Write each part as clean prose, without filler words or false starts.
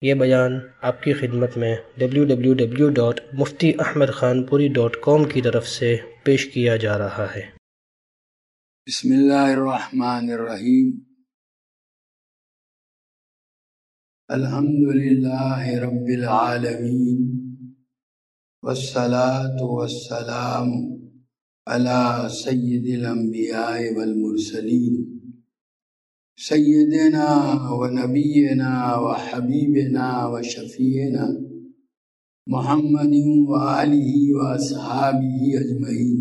یہ بیان آپ کی خدمت میں www.muftiahmedkhanpuri.com کی طرف سے پیش کیا جا رہا ہے۔ بسم اللہ الرحمن الرحیم۔ الحمدللہ رب العالمین والصلاة والسلام علی سید الانبیاء والمرسلین سیدنا و نبینا و حبیبنا و شفیعنا محمد و آلہ و اصحابہ اجمعین۔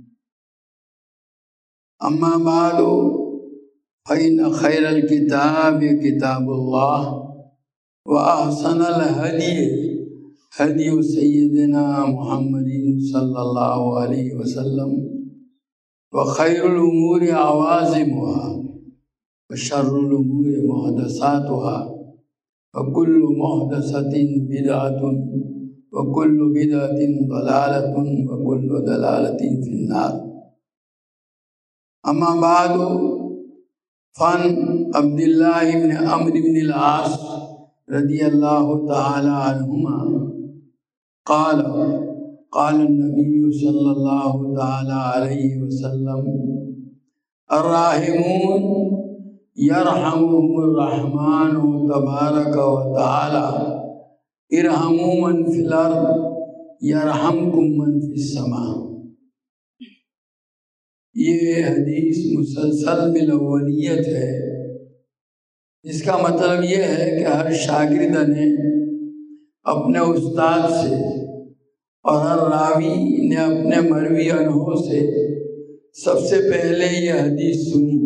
اما بعد فإن خیر الکتاب کتاب اللہ و احسن الہدی ہدی سیدنا محمد صلی اللہ علیہ وسلم و خیر الامور عوازمها وشر الامور محدثاتها وكل محدثة بدعة وكل بدعة ضلالة وكل ضلالة في النار۔ اما بعد فعن عبد الله بن عمرو بن العاص رضی اللہ تعالی عنہما قال قال النبی صلی اللہ تعالی علیہ وسلم الراحمون یرحمهم الرحمن تبارک و تعالی ارحموا من فی الارض یرحمکم من فی السماء۔ یہ حدیث مسلسل بالاولیت ہے، اس کا مطلب یہ ہے کہ ہر شاگرد نے اپنے استاد سے اور ہر راوی نے اپنے مروی عنہ سے سب سے پہلے یہ حدیث سنی۔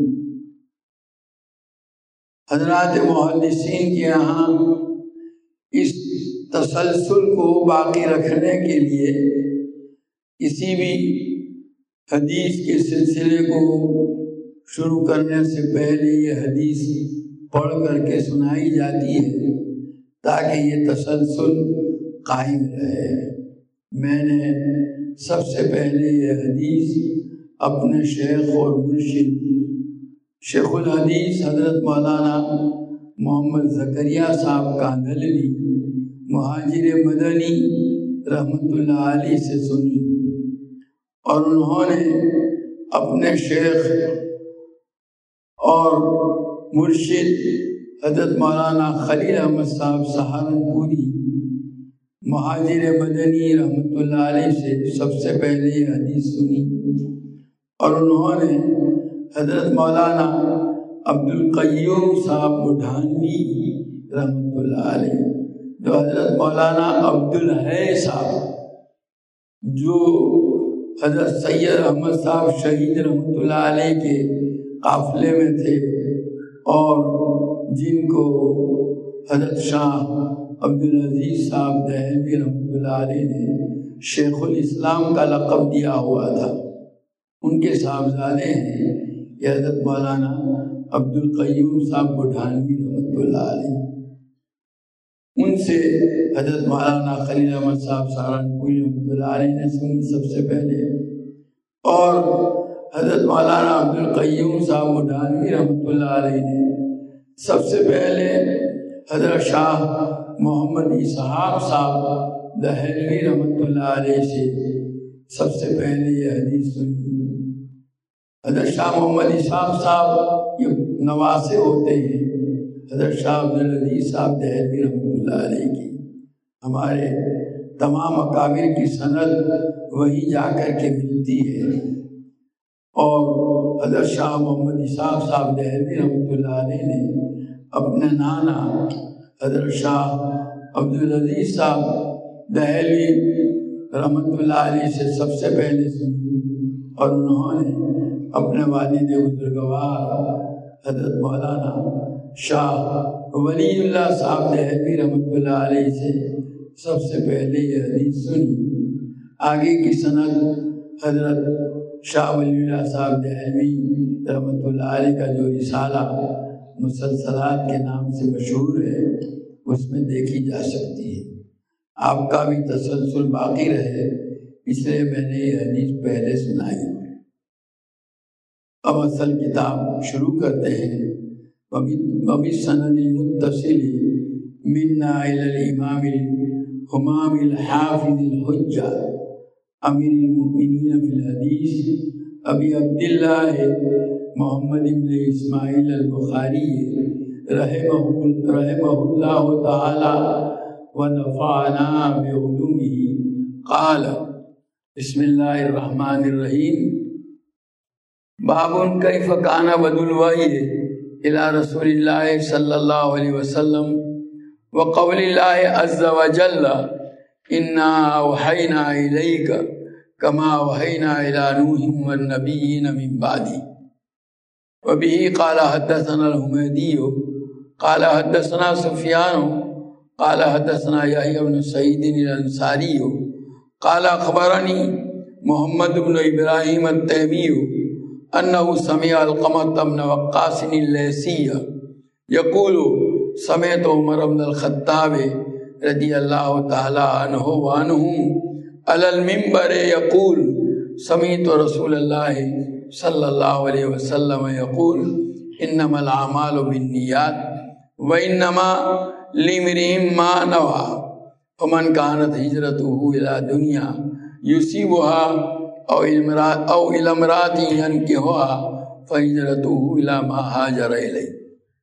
حضرات محدثین کے یہاں اس تسلسل کو باقی رکھنے کے لیے کسی بھی حدیث کے سلسلے کو شروع کرنے سے پہلے یہ حدیث پڑھ کر کے سنائی جاتی ہے تاکہ یہ تسلسل قائم رہے۔ میں نے سب سے پہلے یہ حدیث اپنے شیخ اور مرشد شیخ الحدیث حضرت مولانا محمد زکریا صاحب کاندھلوی مہاجر مدنی رحمۃ اللہ علیہ سے سنی، اور انہوں نے اپنے شیخ اور مرشد حضرت مولانا خلیل احمد صاحب سہارنپوری مہاجر مدنی رحمۃ اللہ علیہ سے سب سے پہلے یہ حدیث سنی، اور انہوں نے حضرت مولانا عبدالقیوم صاحب بڈھانوی رحمۃ اللہ علیہ، جو حضرت مولانا عبدالحی صاحب جو حضرت سید احمد صاحب شہید رحمۃ اللہ علیہ کے قافلے میں تھے اور جن کو حضرت شاہ عبدالعزیز صاحب دہلوی رحمۃ اللہ علیہ نے شیخ الاسلام کا لقب دیا ہوا تھا، ان کے صاحبزادے ہیں یہ حضرت مولانا عبدالقیوم صاحب بڈھانوی رحمۃ اللہ علیہ۔ ان سے حضرت مولانا خلیل احمد صاحب سہارنپوری رحمۃ اللہ علیہ نے سنی سب سے پہلے، اور حضرت مولانا عبدالقیوم صاحب بڈھانوی رحمۃ اللہ علیہ نے سب سے پہلے حضرت شاہ محمد اسحاق صاحب دہلوی رحمۃ اللہ علیہ سے سب سے پہلے یہ حدیث سنی۔ حضرت شاہ محمد اسحاق صاحب یہ نواسے ہوتے ہیں حضرت شاہ عبدالعزیز صاحب دہلوی رحمۃ اللہ علیہ کی۔ ہمارے تمام اکابر کی سند وہی جا کر کے ملتی ہے، اور حضرت شاہ محمد اسحاق صاحب دہلوی رحمۃ اللہ علیہ نے اپنے نانا حضرت شاہ عبدالعزیز صاحب دہلوی رحمۃ اللہ علیہ سے سب سے پہلے سنی، اور انہوں نے اپنے والد بزرگوار حضرت مولانا شاہ ولی اللہ صاحب دہلوی رحمۃ اللہ علیہ سے سب سے پہلے یہ حدیث سنی۔ آگے کی سند حضرت شاہ ولی اللہ صاحب دہلوی رحمۃ اللہ علیہ کا جو رسالہ مسلسلات کے نام سے مشہور ہے اس میں دیکھی جا سکتی ہے۔ آپ کا بھی تسلسل باقی رہے اس لیے میں نے یہ حدیث پہلے سنائی۔ اب اصل کتاب شروع کرتے ہیں۔ وَبِالسَّنَدِ الْمُتَّصِلِ منا إلى الإمام الهمام الحافظ الحجة أمير المؤمنين في الحديث أبي عبد الله محمد بن إسماعيل البخاري رحمه الله تعالى ونفعنا بعلومه قال بسم الله الرحمن الرحيم باب كيف كان بدء الوحي إلى رسول الله صلى الله عليه وسلم وقول الله عز وجل إنا أوحينا إليك كما أوحينا إلى نوح والنبيين من بعده. وبه قال حدثنا الحميدي قال حدثنا سفيان قال حدثنا يحيى بن سعيد الأنصاري قال أخبرني محمد بن إبراهيم التيمي أنه سمع علقمة بن وقاص الليثي يقول سمعت عمر بن الخطاب رضي الله تعالى عنه وعنهم على المنبر يقول سمعت رسول الله صلى الله عليه وسلم يقول إنما الأعمال بالنيات وإنما لامرئ ما نوى فمن كانت هجرته إلى دنيا يصيبها أو إلى امرأة ينكحها فهجرته إلى ما هاجر إليه.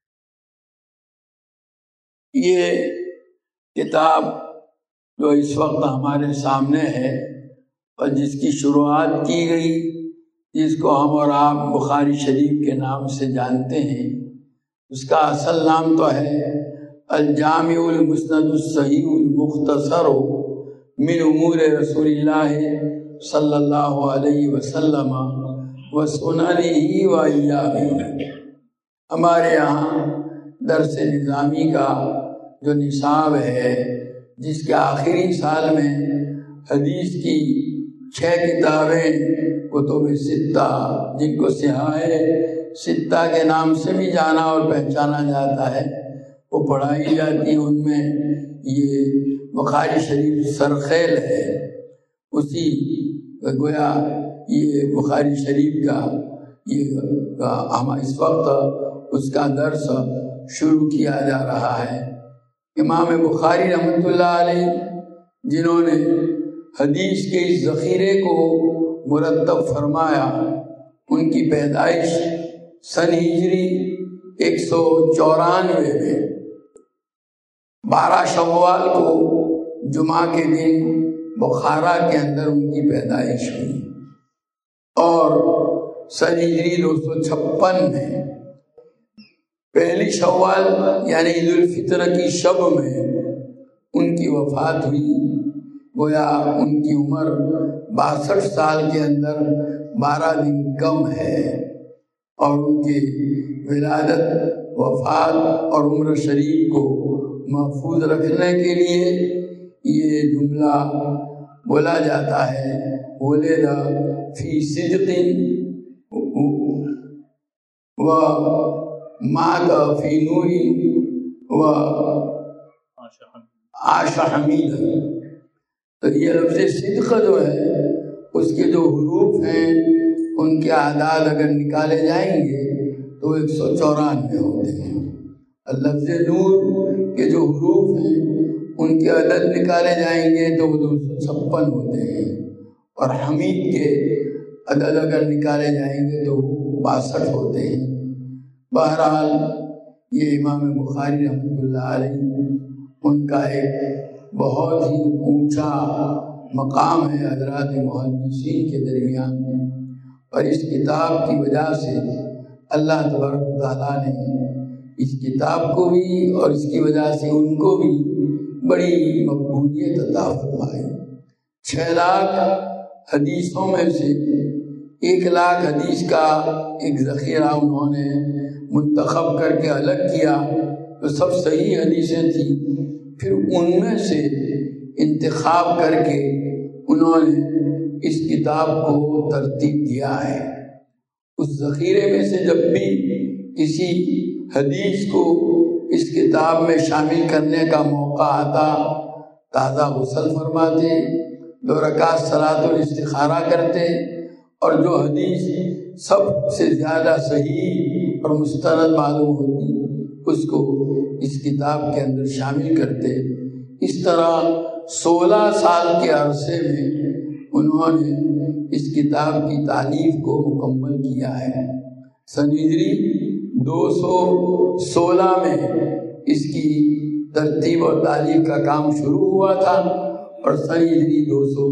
یہ کتاب جو اس وقت ہمارے سامنے ہے اور جس کی شروعات کی گئی، جس کو ہم اور آپ بخاری شریف کے نام سے جانتے ہیں، اس کا اصل نام تو ہے الجامع المسند الصحیح المختصر من امور رسول اللہ صلی اللہ علیہ وسلم وسننہ وایامہ۔ ہمارے یہاں درس نظامی کا جو نصاب ہے، جس کے آخری سال میں حدیث کی 6 کتابیں کتب ستہ، جن کو صحاح ستہ کے نام سے بھی جانا اور پہچانا جاتا ہے، وہ پڑھائی جاتی. ان میں یہ بخاری شریف سرخیل ہے. اسی گویا یہ بخاری شریف کا ہم اس وقت اس کا درس شروع کیا جا رہا ہے. امام بخاری رحمۃ اللہ علیہ، جنہوں نے حدیث کے اس ذخیرے کو مرتب فرمایا، ان کی پیدائش سن ہجری 194 میں 12 شوال کو جمعہ کے دن بخارا کے اندر ان کی پیدائش ہوئی، اور سن ہجری 256 میں 1 شوال یعنی عید الفطر کی شب میں ان کی وفات ہوئی. گویا ان کی عمر 62 سال کے اندر 12 دن کم ہے، اور ان کی ولادت، وفات اور عمر شریف کو محفوظ رکھنے کے لیے یہ جملہ بولا جاتا ہے ولد فی صدق و مات فی نور و عاش حمید. تو یہ لفظ صدق جو ہے، اس کے جو حروف ہیں ان کے اعداد اگر نکالے جائیں گے تو 194 ہوتے ہیں. لفظ نور کے جو حروف ہیں ان کے عدد نکالے جائیں گے تو 256 ہوتے ہیں، اور حمید کے عدد اگر نکالے جائیں گے تو 62 ہوتے ہیں. بہرحال یہ امام بخاری رحمۃ اللہ علیہ، ان کا ایک بہت ہی اونچا مقام ہے حضرات محدثین کے درمیان، اور اس کتاب کی وجہ سے اللہ تبارک و تعالیٰ نے اس کتاب کو بھی اور اس کی وجہ سے ان کو بھی بڑی مقبولیت عطا فرمائی. 6 لاکھ حدیثوں میں سے 1 لاکھ حدیث کا ایک ذخیرہ انہوں نے منتخب کر کے الگ کیا، تو سب صحیح حدیثیں تھیں. پھر ان میں سے انتخاب کر کے انہوں نے اس کتاب کو ترتیب دیا ہے. اس ذخیرے میں سے جب بھی کسی حدیث کو اس کتاب میں شامل کرنے کا موقع آتا، تازہ غسل فرماتے، 2 رکعت صلاۃ الاستخارہ کرتے، اور جو حدیث سب سے زیادہ صحیح اور مستند معلوم ہوتی اس کو اس کتاب کے اندر شامل کرتے۔ اس طرح 16 سال کے عرصے میں انہوں نے اس کتاب کی تالیف کو مکمل کیا ہے۔ سن ہجری 216 میں اس کی ترتیب اور تالیف کا کام شروع ہوا تھا اور سن ہجری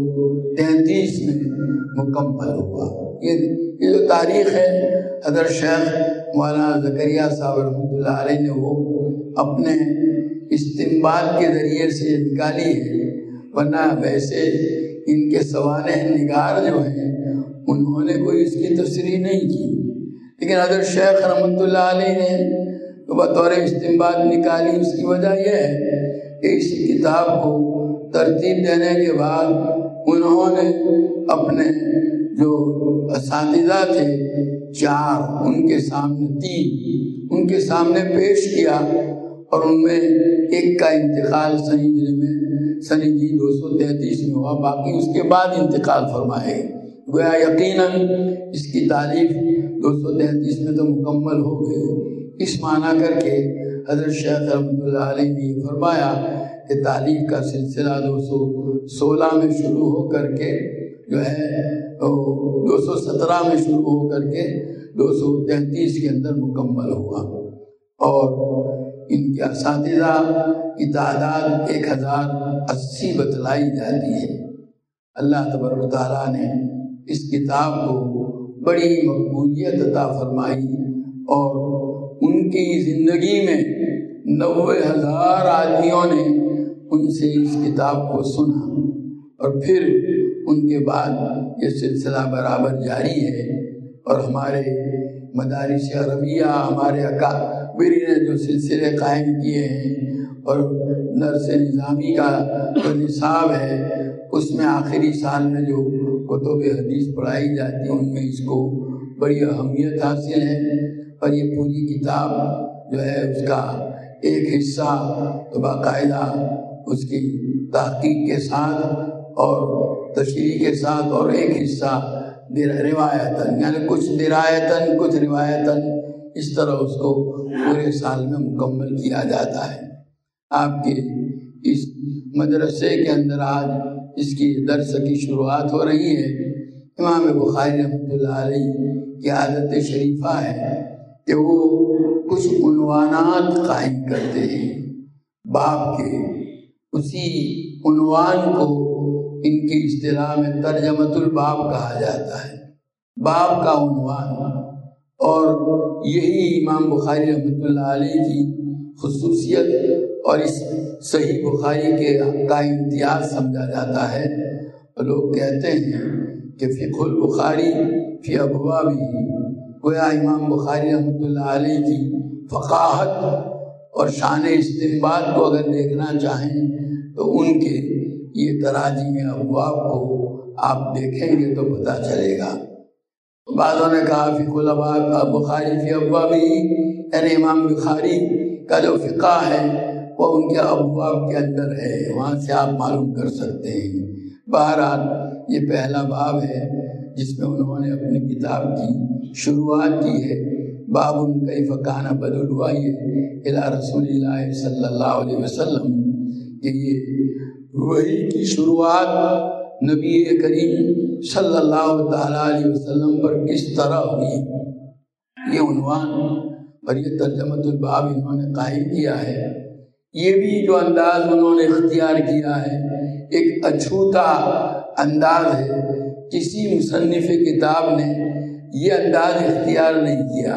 233 میں مکمل ہوا۔ یہ جو تاریخ ہے حضرت شیخ مولانا زکریا صاحب رحمۃ اللہ علیہ نے وہ اپنے استنباط کے ذریعے سے نکالی ہے، ورنہ ویسے ان کے سوانح نگار جو ہیں انہوں نے کوئی اس کی تصریح نہیں کی، لیکن حضرت شیخ رحمۃ اللہ علیہ نے بطور استنباط نکالی۔ اس کی وجہ یہ ہے کہ اس کتاب کو ترتیب دینے کے بعد انہوں نے اپنے جو اساتذہ تھے 4 ان کے سامنے 3 ان کے سامنے پیش کیا اور ان میں ایک کا انتقال سن ہجری 233 میں ہوا، باقی اس کے بعد انتقال فرمائے۔ گویا یقیناً اس کی تالیف 233 میں تو مکمل ہو گئی۔ اس معنی کر کے حضرت شیخ رحمۃ اللہ علیہ نے یہ فرمایا کہ تالیف کا سلسلہ 216 میں شروع ہو کر کے جو ہے 217 میں شروع ہو کر کے 233 کے اندر مکمل ہوا، اور ان کے اساتذہ کی تعداد 1080 بتلائی جاتی ہے۔ اللہ تبارک و تعالیٰ نے اس کتاب کو بڑی مقبولیت عطا فرمائی اور ان کی زندگی میں 90,000 آدمیوں نے ان سے اس کتاب کو سنا، اور پھر ان کے بعد یہ سلسلہ برابر جاری ہے، اور ہمارے مدارس عربیہ ہمارے اکابر نے جو سلسلے قائم کیے ہیں، اور درس نظامی کا جو نصاب ہے اس میں آخری سال میں جو کتب حدیث پڑھائی جاتی ہیں ان میں اس کو بڑی اہمیت حاصل ہے، اور یہ پوری کتاب جو ہے اس کا ایک حصہ تو باقاعدہ اس کی تحقیق کے ساتھ اور تشریح کے ساتھ، اور ایک حصہ روایتاً، یعنی کچھ درایتاً کچھ روایتاً، اس طرح اس کو پورے سال میں مکمل کیا جاتا ہے۔ آپ کے اس مدرسے کے اندر آج اس کی درس کی شروعات ہو رہی ہے۔ امام بخاری رحمۃ اللہ علیہ کی عادت شریفہ ہے کہ وہ کچھ عنوانات قائم کرتے ہیں باب کے، اسی عنوان کو ان کی اصطلاح میں ترجمۃ الباب کہا جاتا ہے، باب کا عنوان، اور یہی امام بخاری رحمۃ اللہ علیہ کی خصوصیت اور اس صحیح بخاری کا امتیاز سمجھا جاتا ہے۔ اور لوگ کہتے ہیں کہ فقہ البخاری فی ابوابہ، گویا امام بخاری رحمۃ اللہ علیہ کی فقاہت اور شان استنباط کو اگر دیکھنا چاہیں تو ان کے یہ تراجم ابواب کو آپ دیکھیں گے تو پتہ چلے گا۔ بعضوں نے کہا فقہ البخاری فی ابوابہ، یعنی امام بخاری کا جو فقہ ہے وہ ان کے ابواب کے اندر ہے، وہاں سے آپ معلوم کر سکتے ہیں۔ بہرحال یہ پہلا باب ہے جس میں انہوں نے اپنی کتاب کی شروعات کی ہے، باب کیف کان بدء الوحی الی رسول اللہ صلی اللہ علیہ وسلم، کہ یہ وحی کی شروعات نبی کریم صلی اللہ تعالیٰ علیہ وسلم پر کس طرح ہوئی۔ یہ عنوان اور یہ ترجمۃ الباب انہوں نے قائم کیا ہے۔ یہ بھی جو انداز انہوں نے اختیار کیا ہے ایک اچھوتا انداز ہے، کسی مصنف کتاب نے یہ انداز اختیار نہیں کیا۔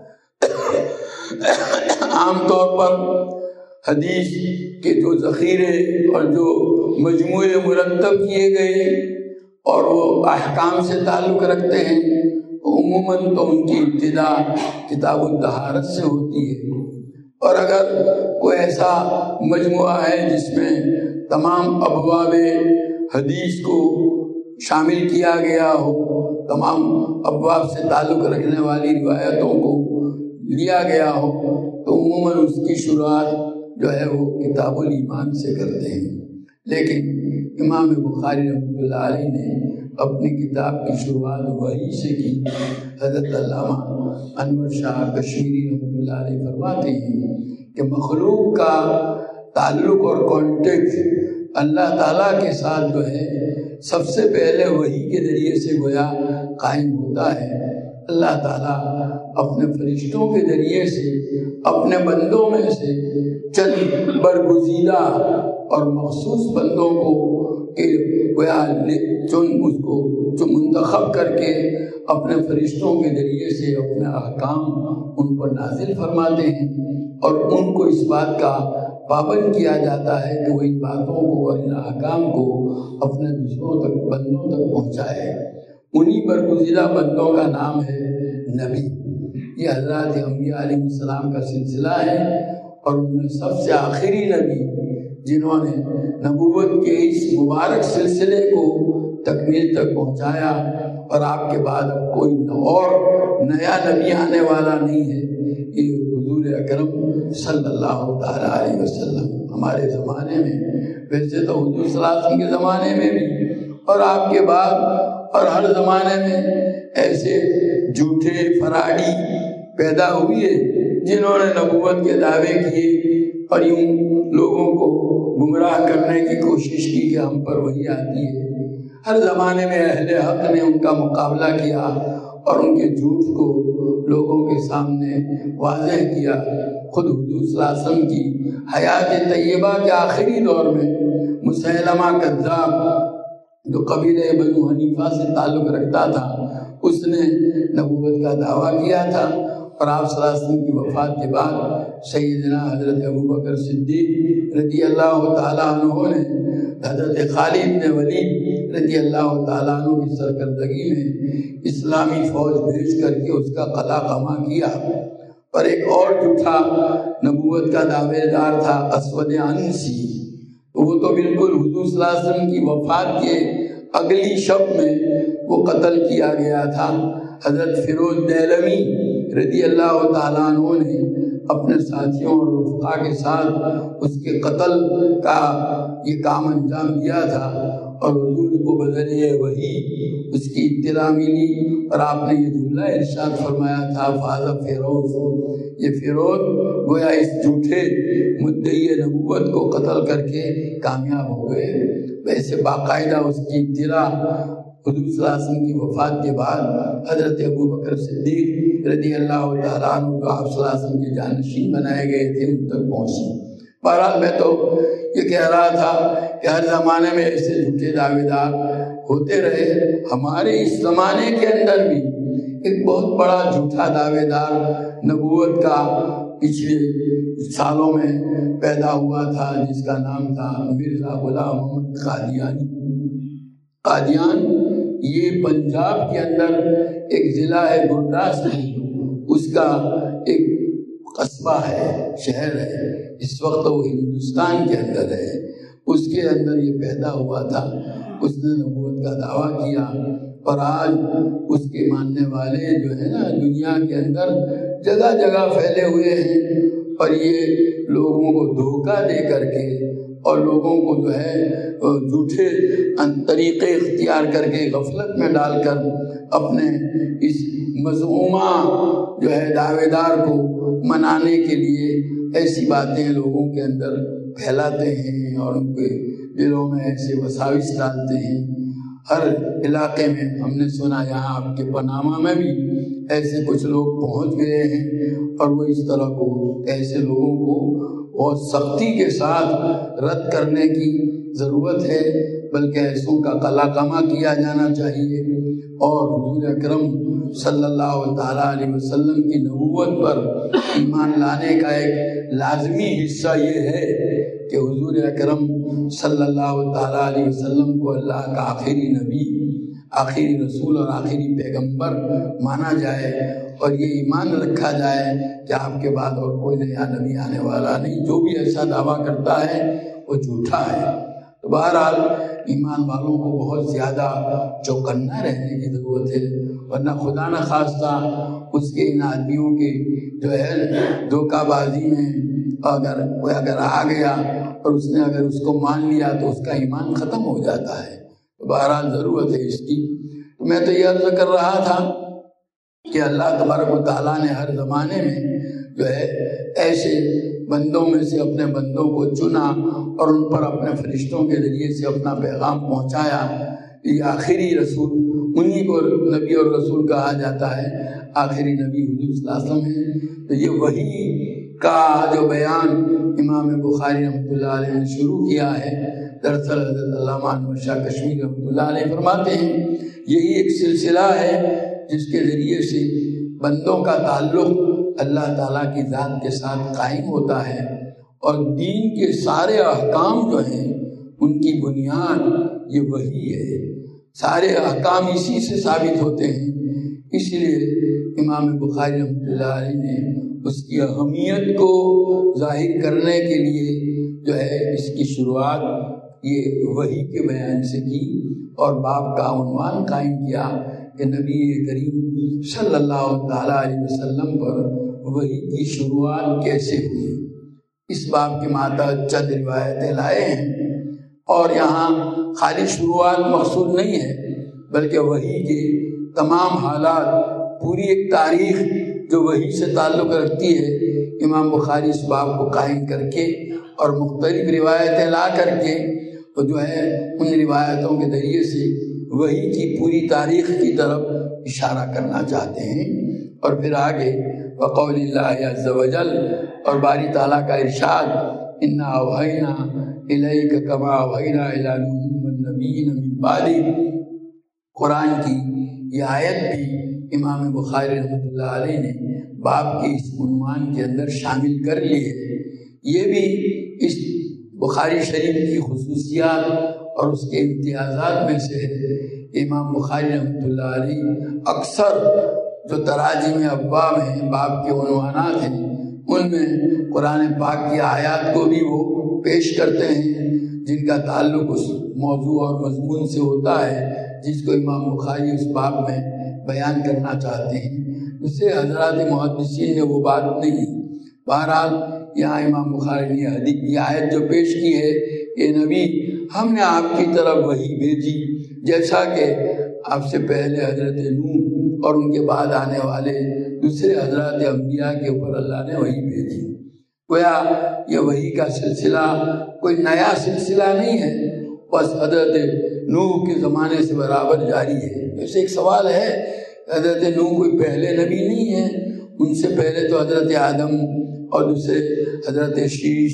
عام طور پر حدیث کے جو ذخیرے اور جو مجموعے مرتب کیے گئے اور وہ احکام سے تعلق رکھتے ہیں، عموماً تو ان کی ابتدا کتاب الطہارت سے ہوتی ہے، اور اگر کوئی ایسا مجموعہ ہے جس میں تمام ابواب حدیث کو شامل کیا گیا ہو، تمام ابواب سے تعلق رکھنے والی روایتوں کو لیا گیا ہو، تو عموماً اس کی شروعات جو ہے وہ کتاب الایمان سے کرتے ہیں۔ لیکن امام بخاری رحمۃ اللہ علیہ نے اپنی کتاب کی شروعات وحی سے کی۔ حضرت علامہ انور شاہ کشمیری رحمۃ اللہ علیہ فرماتے ہیں کہ مخلوق کا تعلق اور کانٹیکٹ اللہ تعالیٰ کے ساتھ جو ہے سب سے پہلے وحی کے ذریعے سے گویا قائم ہوتا ہے۔ اللہ تعالیٰ اپنے فرشتوں کے ذریعے سے اپنے بندوں میں سے چند برگزیدہ اور مخصوص بندوں کو گویا جو منتخب کر کے اپنے فرشتوں کے ذریعے سے اپنے احکام ان پر نازل فرماتے ہیں، اور ان کو اس بات کا پابند کیا جاتا ہے کہ وہ ان باتوں کو اور ان احکام کو اپنے دوسروں تک، بندوں تک پہنچائے۔ انہی برگزیدہ بندوں کا نام ہے نبی۔ یہ حضرات انبیاء علیہ السلام کا سلسلہ ہے، اور ان میں سب سے آخری نبی جنہوں نے نبوت کے اس مبارک سلسلے کو تکمیل تک پہنچایا، اور آپ کے بعد اب کوئی اور نیا نبی آنے والا نہیں ہے، یہ حضور اکرم صلی اللہ تعالیٰ علیہ وسلم۔ ہمارے زمانے میں، ویسے تو حضور صلی اللہ علیہ وسلم کے زمانے میں بھی اور آپ کے بعد اور ہر زمانے میں ایسے جھوٹے فراڈی پیدا ہوئے جنہوں نے نبوت کے دعوے کیے اور یوں لوگوں کو گمراہ کرنے کی کوشش کی کہ ہم پر وہی آتی ہے۔ ہر زمانے میں اہل حق نے ان کا مقابلہ کیا اور ان کے جھوٹ کو لوگوں کے سامنے واضح کیا۔ خود حضور صلی اللہ علیہ وسلم کی حیات طیبہ کے آخری دور میں مسیلمہ کذاب، جو قبیلہ بنو حنیفہ سے تعلق رکھتا تھا، اس نے نبوت کا دعویٰ کیا تھا، اور آپ صلی اللہ علیہ وسلم کی وفات کے بعد سیدنا حضرت ابوبکر صدیق رضی اللہ تعالیٰ عنہ نے حضرت خالد بن ولید رضی اللہ تعالیٰ عنہ کی سرکردگی میں اسلامی فوج بھیج کر کے اس کا قلع قمع کیا۔ اور ایک اور جھوٹا نبوت کا دعوے دار تھا اسود عنسی، وہ تو بالکل حضور صلی اللہ علیہ وسلم کی وفات کے اگلی شب میں وہ قتل کیا گیا تھا۔ حضرت فیروز دہلوی رضی اللہ تعالیٰ عنہ نے اپنے ساتھیوں اور رفقا کے ساتھ اس کے قتل کا یہ کام انجام دیا تھا، اور حضور کو بذریعہ وحی اس کی اطلاع ملی، اور آپ نے یہ جملہ ارشاد فرمایا تھا فاز فیروز، یہ فیروز گویا اس جھوٹے مدعی نبوت کو قتل کر کے کامیاب ہو گئے۔ ویسے باقاعدہ اس کی اطلاع حضور صلی اللہ علیہ وسلم کی وفات کے بعد حضرت ابوبکر صدیق رضی اللہ تعالیٰ عنہ جو آپ صلی اللہ علیہ وسلم کے جانشین بنائے گئے تھے ان تک پہنچی۔ بہرحال میں تو یہ کہہ رہا تھا کہ ہر زمانے میں ایسے جھوٹے دعوے دار ہوتے رہے۔ ہمارے اس زمانے کے اندر بھی ایک بہت بڑا جھوٹا دعوے دار نبوت کا پچھلے سالوں میں پیدا ہوا تھا، جس کا نام تھا مرزا غلام محمد قادیانی۔ قادیان یہ پنجاب کے اندر ایک ضلع ہے گرداسپور، اس کا ایک قصبہ ہے، شہر ہے، اس وقت وہ ہندوستان کے اندر ہے۔ اس کے اندر یہ پیدا ہوا تھا، اس نے نبوت کا دعویٰ کیا، اور آج اس کے ماننے والے جو ہے نا دنیا کے اندر جگہ جگہ پھیلے ہوئے ہیں، اور یہ لوگوں کو دھوکہ دے کر کے اور لوگوں کو جو ہے جھوٹے طریقے اختیار کر کے غفلت میں ڈال کر اپنے اس مذمومہ جو ہے دعوے دار کو منانے کے لیے ایسی باتیں لوگوں کے اندر پھیلاتے ہیں اور ان کے دلوں میں ایسے وساوس ڈالتے ہیں۔ ہر علاقے میں ہم نے سنا، یہاں آپ کے پاناما میں بھی ایسے کچھ لوگ پہنچ گئے ہیں، اور وہ اس طرح کو ایسے لوگوں کو بہت سختی کے ساتھ رد کرنے کی ضرورت ہے، بلکہ ایسوں کا قلع قمع کیا جانا چاہیے۔ اور حضور اکرم صلی اللہ تعالیٰ علیہ وسلم کی نبوت پر ایمان لانے کا ایک لازمی حصہ یہ ہے کہ حضور اکرم صلی اللہ تعالیٰ علیہ وسلم کو اللہ کا آخری نبی، آخری رسول اور آخری پیغمبر مانا جائے، اور یہ ایمان رکھا جائے کہ آپ کے بعد اور کوئی نیا نبی آنے والا نہیں۔ جو بھی ایسا دعویٰ کرتا ہے وہ جھوٹا ہے۔ تو بہرحال ایمان والوں کو بہت زیادہ چوکنا رہنے کی ضرورت ہے، ورنہ خدا نہ خواستہ اس کے ان آدمیوں کے جو ہے دھوکہ بازی میں اگر آ گیا اور اس نے اگر اس کو مان لیا تو اس کا ایمان ختم ہو جاتا ہے۔ تو بہرحال ضرورت ہے اس کی۔ تو میں تو یہ عرض کر رہا تھا کہ اللہ تبارک و تعالیٰ نے ہر زمانے میں جو ہے ایسے بندوں میں سے اپنے بندوں کو چنا اور ان پر اپنے فرشتوں کے ذریعے سے اپنا پیغام پہنچایا۔ یہ آخری رسول، انہی کو نبی اور رسول کہا جاتا ہے، آخری نبی حضور صلی اللہ علیہ وسلم ہے۔ تو یہ وحی کا جو بیان امام بخاری رحمۃ اللہ علیہ نے شروع کیا ہے، دراصل حضرت علامہ انور شاہ کشمیری رحمۃ اللہ علیہ فرماتے ہیں یہی ایک سلسلہ ہے جس کے ذریعے سے بندوں کا تعلق اللہ تعالیٰ کی ذات کے ساتھ قائم ہوتا ہے، اور دین کے سارے احکام جو ہیں ان کی بنیاد یہ وحی ہے، سارے احکام اسی سے ثابت ہوتے ہیں۔ اس لیے امام بخاری رحمۃ اللہ علیہ نے اس کی اہمیت کو ظاہر کرنے کے لیے جو ہے اس کی شروعات یہ وحی کے بیان سے کی، اور باب کا عنوان قائم کیا کہ نبی کریم صلی اللہ تعالیٰ علیہ وسلم پر وحی کی شروعات کیسے ہوئی۔ اس باب کے ماتحت چند روایتیں لائے ہیں، اور یہاں خالی شروعات مقصود نہیں ہے بلکہ وحی کے تمام حالات، پوری ایک تاریخ جو وحی سے تعلق رکھتی ہے، امام بخاری اس باب کو قائم کر کے اور مختلف روایتیں لا کر کے تو جو ہے ان روایتوں کے ذریعے سے وحی کی پوری تاریخ کی طرف اشارہ کرنا چاہتے ہیں۔ اور پھر آگے وقول اللہ عز وجل، اور باری تعالیٰ کا ارشاد، انا اوحینا الیک کما اوحینا الی نوح والنبیین من بعدہ۔ قرآن کی یہ آیت بھی امام بخاری رحمۃ اللہ علیہ نے باب کے اس عنوان کے اندر شامل کر لی ہے۔ یہ بھی اس بخاری شریف کی خصوصیات اور اس کے امتیازات میں سے ہے۔ امام بخاری رحمۃ اللہ علیہ اکثر جو تراجم ابواب ہیں، باب کے عنوانات ہیں، ان میں قرآن پاک کی آیات کو بھی وہ پیش کرتے ہیں جن کا تعلق اس موضوع اور مضمون سے ہوتا ہے جس کو امام بخاری اس باب میں بیان کرنا چاہتے ہیں۔ اس سے حضرات محدثین نے وہ بات نہیں۔ بہرحال یہاں امام بخاری نے یہ آیت جو پیش کی ہے، اے نبی ہم نے آپ کی طرف وحی بھیجی جیسا کہ آپ سے پہلے حضرت نوح اور ان کے بعد آنے والے دوسرے حضرات انبیاء کے اوپر اللہ نے وحی بھیجی۔ گویا یہ وحی کا سلسلہ کوئی نیا سلسلہ نہیں ہے، بس حضرت نوح کے زمانے سے برابر جاری ہے۔ ویسے ایک سوال ہے، حضرت نوح کوئی پہلے نبی نہیں ہے؟ ان سے پہلے تو حضرت آدم اور دوسرے حضرت شیش،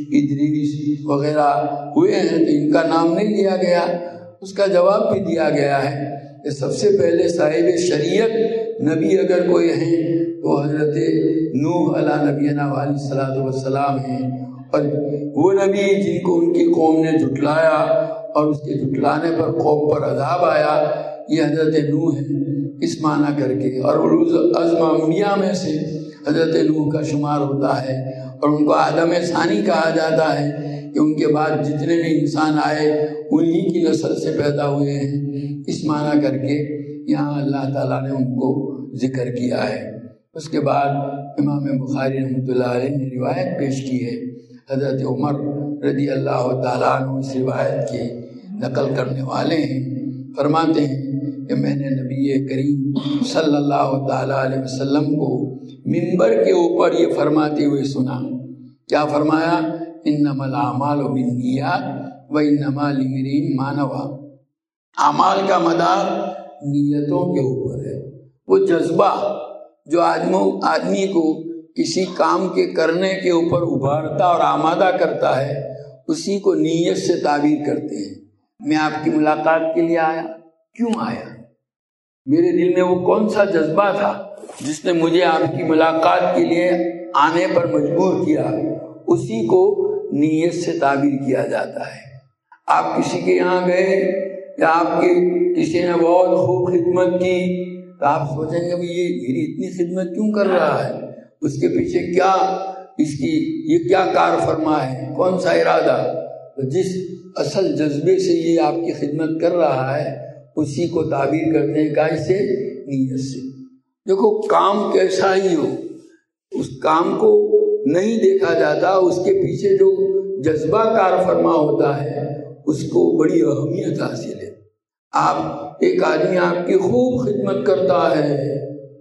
ادریس وغیرہ ہوئے ہیں، تو ان کا نام نہیں لیا گیا۔ اس کا جواب بھی دیا گیا ہے کہ سب سے پہلے صاحب شریعت نبی اگر کوئی ہیں تو حضرت نوح علیہ نبینا علیہ الصلوۃ والسلام ہیں، اور وہ نبی جن کو ان کی قوم نے جھٹلایا اور اس کے جھٹلانے پر قوم پر عذاب آیا، یہ حضرت نوح ہیں اس معنی کر کے، اور عظم انبیاء میں سے حضرت نوح کا شمار ہوتا ہے، اور ان کو آدم ثانی کہا جاتا ہے کہ ان کے بعد جتنے بھی انسان آئے انہی کی نسل سے پیدا ہوئے ہیں، اس معنی کر کے یہاں اللہ تعالیٰ نے ان کو ذکر کیا ہے۔ اس کے بعد امام بخاری رحمۃ اللہ علیہ نے روایت پیش کی ہے، حضرت عمر رضی اللہ تعالیٰ عنہ اس روایت کے نقل کرنے والے ہیں، فرماتے ہیں کہ میں نے نبی کریم صلی اللہ تعالیٰ علیہ وسلم کو منبر کے اوپر یہ فرماتے ہوئے سنا۔ کیا فرمایا؟ انما الاعمال بالنیات وانما لامرئ ما نوى۔ اعمال کا مدار نیتوں کے اوپر ہے۔ وہ جذبہ جو آدمی کو کسی کام کے کرنے کے اوپر ابھارتا اور آمادہ کرتا ہے، اسی کو نیت سے تعبیر کرتے ہیں۔ میں آپ کی ملاقات کے لیے آیا، کیوں آیا؟ میرے دل میں وہ کون سا جذبہ تھا جس نے مجھے آپ کی ملاقات کے لیے آنے پر مجبور کیا، اسی کو نیت سے تعبیر کیا جاتا ہے۔ آپ کسی کے یہاں گئے یا آپ کے کسی نے بہت خوب خدمت کی تو آپ سوچیں گے یہ میری اتنی خدمت کیوں کر رہا ہے، اس کے پیچھے کیا، اس کی یہ کیا کار فرما ہے، کون سا ارادہ؟ تو جس اصل جذبے سے یہ آپ کی خدمت کر رہا ہے اسی کو تعبیر کرتے ہیں، کیسے؟ نیت سے۔ دیکھو کام کیسا ہی ہو، اس کام کو نہیں دیکھا جاتا، اس کے پیچھے جو جذبہ کار فرما ہوتا ہے اس کو بڑی اہمیت حاصل ہے۔ آپ ایک آدمی آپ کی خوب خدمت کرتا ہے،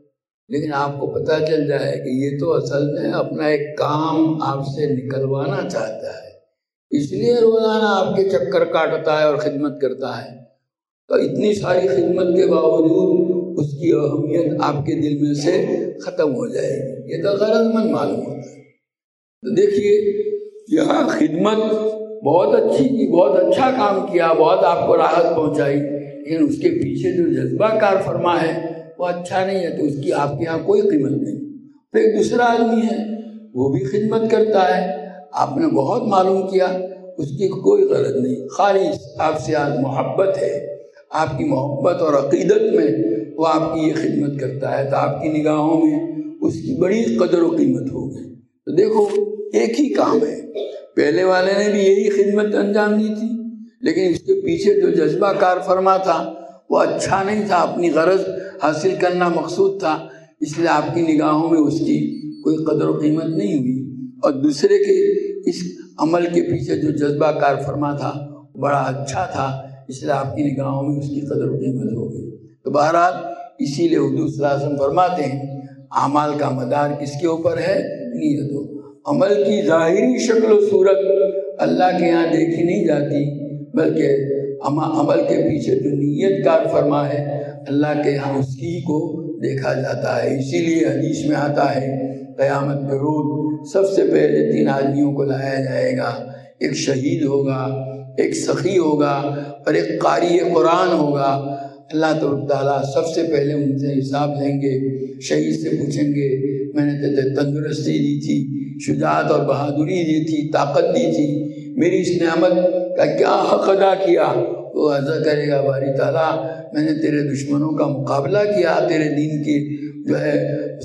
لیکن آپ کو پتہ چل جائے کہ یہ تو اصل میں اپنا ایک کام آپ سے نکلوانا چاہتا ہے، اس لیے روزانہ آپ کے چکر کاٹتا ہے اور خدمت کرتا ہے، تو اتنی ساری خدمت کے باوجود اس کی اہمیت آپ کے دل میں سے ختم ہو جائے گی، یہ تو غرض مند معلوم ہوتا ہے۔ تو دیکھیے یہاں خدمت بہت اچھی کی، بہت اچھا کام کیا، بہت آپ کو راحت پہنچائی، لیکن اس کے پیچھے جو جذبہ کار فرما ہے وہ اچھا نہیں ہے، تو اس کی آپ کے یہاں کوئی قیمت نہیں۔ پھر ایک دوسرا آدمی ہے وہ بھی خدمت کرتا ہے، آپ نے بہت معلوم کیا، اس کی کوئی غرض نہیں، خالص آپ سے آج محبت ہے، آپ کی محبت اور عقیدت میں وہ آپ کی یہ خدمت کرتا ہے، تو آپ کی نگاہوں میں اس کی بڑی قدر و قیمت ہوگی۔ تو دیکھو ایک ہی کام ہے، پہلے والے نے بھی یہی خدمت انجام دی تھی، لیکن اس کے پیچھے جو جذبہ کار فرما تھا وہ اچھا نہیں تھا، اپنی غرض حاصل کرنا مقصود تھا، اس لیے آپ کی نگاہوں میں اس کی کوئی قدر و قیمت نہیں ہوئی، اور دوسرے کے اس عمل کے پیچھے جو جذبہ کار فرما تھا بڑا اچھا تھا، اس لیے آپ کی نگاہوں میں اس کی قدر و قیمت ہو گئی۔ تو بہرحال اسی لیے حضور صلی اللہ علیہ وسلم فرماتے ہیں اعمال کا مدار کس کے اوپر ہے؟ نیت ہو۔ عمل کی ظاہری شکل و صورت اللہ کے یہاں دیکھی نہیں جاتی، بلکہ عمل کے پیچھے جو نیت کار فرما ہے اللہ کے یہاں اس کی کو دیکھا جاتا ہے۔ اسی لیے حدیث میں آتا ہے قیامت کے روز سب سے پہلے 3 آدمیوں کو لایا جائے گا، ایک شہید ہوگا، ایک سخی ہوگا اور ایک قاری قرآن ہوگا۔ اللہ تعالیٰ سب سے پہلے ان سے حساب لیں گے، شہید سے پوچھیں گے میں نے تجھے تندرستی دی تھی، شجاعت اور بہادری دی تھی، طاقت دی تھی، میری اس نعمت کا کیا حق ادا کیا؟ وہ عرض کرے گا باری تعالیٰ میں نے تیرے دشمنوں کا مقابلہ کیا، تیرے دین کی جو ہے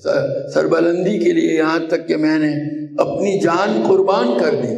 سربلندی کے لیے، یہاں تک کہ میں نے اپنی جان قربان کر دی۔